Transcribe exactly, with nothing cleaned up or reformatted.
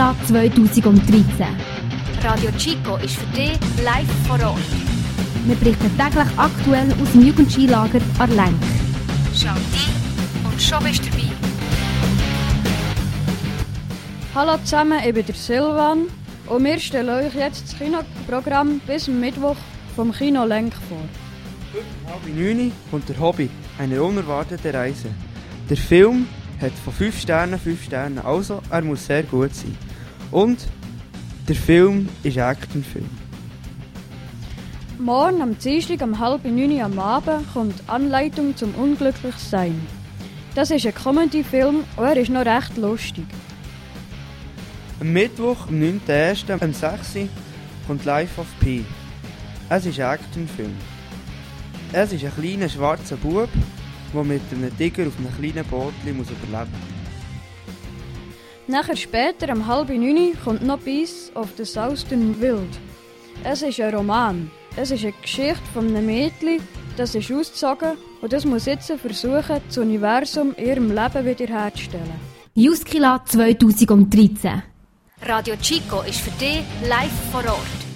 Juskila zweitausenddreizehn. Radio Chico ist für dich live vor Ort. Wir berichten täglich aktuell aus dem Jugendskilager Arlenk. Schau rein und schon bist du dabei. Hallo zusammen, ich bin der Silvan und wir stellen euch jetzt das Kinoprogramm bis Mittwoch vom Kino Lenk vor. Heute um halb neun kommt der Hobbit, eine unerwartete Reise. Der Film hat von fünf Sternen fünf Sterne, also er muss sehr gut sein. Und der Film ist ein Actionfilm. Morgen am Dienstag um halb neun am Abend kommt Anleitung zum Unglücklichsein. Das ist ein Comedy-Film und er ist noch recht lustig. Am Mittwoch, am neunten ersten um sechs Uhr kommt Life of Pi. Es ist ein Actionfilm. Es ist ein kleiner schwarzer Bub, der mit einem Tiger auf einem kleinen Boot muss überleben muss. Nachher später, um halb neun, kommt noch Beasts of the Southern Wild. Es ist ein Roman. Es ist eine Geschichte von einem Mädchen, das ist ausgezogen und das muss jetzt versuchen, das Universum in ihrem Leben wiederherzustellen. Juskila zweitausenddreizehn. Radio Chico ist für dich live vor Ort.